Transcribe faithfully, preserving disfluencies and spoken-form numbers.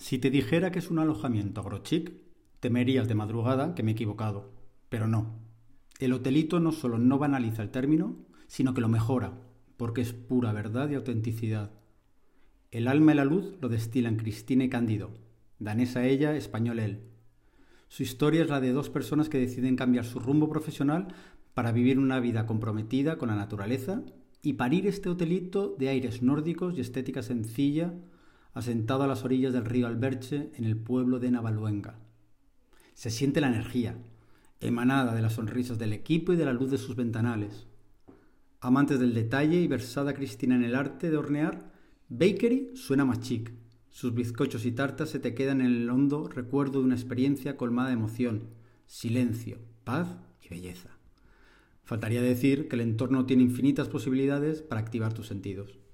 Si te dijera que es un alojamiento agrochic, temerías de madrugada que me he equivocado. Pero no. El hotelito no solo no banaliza el término, sino que lo mejora, porque es pura verdad y autenticidad. El alma y la luz lo destilan Cristina y Cándido, danesa ella, español él. Su historia es la de dos personas que deciden cambiar su rumbo profesional para vivir una vida comprometida con la naturaleza y parir este hotelito de aires nórdicos y estética sencilla, asentado a las orillas del río Alberche en el pueblo de Navaluenga. Se siente la energía, emanada de las sonrisas del equipo y de la luz de sus ventanales. Amantes del detalle y versada Cristina en el arte de hornear, Bakery suena más chic. Sus bizcochos y tartas se te quedan en el hondo recuerdo de una experiencia colmada de emoción, silencio, paz y belleza. Faltaría decir que el entorno tiene infinitas posibilidades para activar tus sentidos.